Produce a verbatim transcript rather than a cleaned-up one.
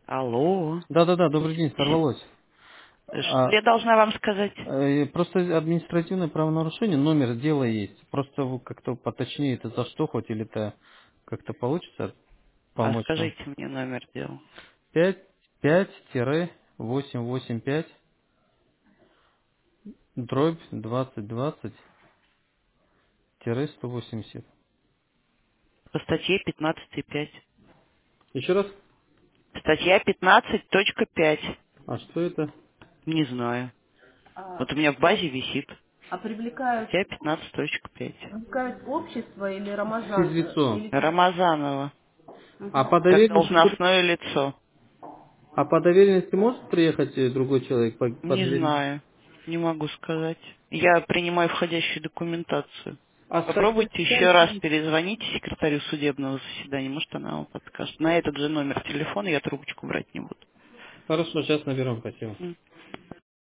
Алло. Да-да-да, добрый день, сорвалось. Что А, я должна вам сказать? э, просто административное правонарушение, номер дела есть. Просто вы как-то поточнее, это за что хоть, или это как-то получится А помочь вам? скажите мне номер дела. Пять пять восемь восемь пять дробь двадцать двадцать сто восемьдесят. По статье пятнадцать пять. Еще раз? Статья пятнадцать точка пять. А что это? Не знаю. А, Вот у меня в базе висит. а привлекают, Статья пятнадцать точка пять. привлекают общество или Рамазан? Физлицо. Или физ- Рамазанова. А Мгм. по Как доверенности, будет- должностное лицо. а по доверенности может приехать э, другой человек по, по Не доверенности? знаю. Не могу сказать. Я принимаю входящую документацию. А статья Попробуйте еще раз пять. перезвоните секретарю судебного заседания. Может, она вам подскажет. На этот же номер телефона я трубочку брать не буду. Хорошо, сейчас наберем, спасибо. М.